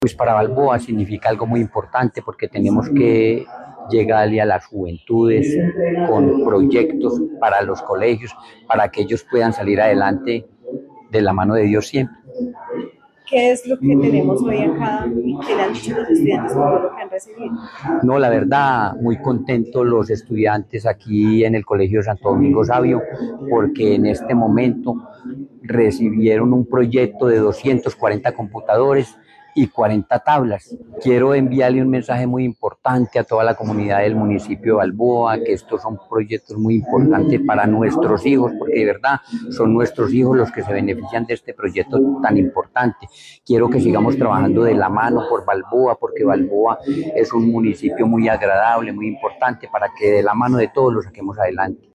Pues para Balboa significa algo muy importante porque tenemos que llegarle a las juventudes con proyectos para los colegios, para que ellos puedan salir adelante de la mano de Dios siempre. ¿Qué es lo que tenemos hoy acá y qué le han dicho los estudiantes con todo lo que han recibido? No, la verdad, muy contentos los estudiantes aquí en el Colegio Santo Domingo Sabio, porque en este momento recibieron un proyecto de 240 computadores y 40 tablas. Quiero enviarle un mensaje muy importante a toda la comunidad del municipio de Balboa, que estos son proyectos muy importantes para nuestros hijos, porque de verdad son nuestros hijos los que se benefician de este proyecto tan importante. Quiero que sigamos trabajando de la mano por Balboa, porque Balboa es un municipio muy agradable, muy importante, para que de la mano de todos lo saquemos adelante.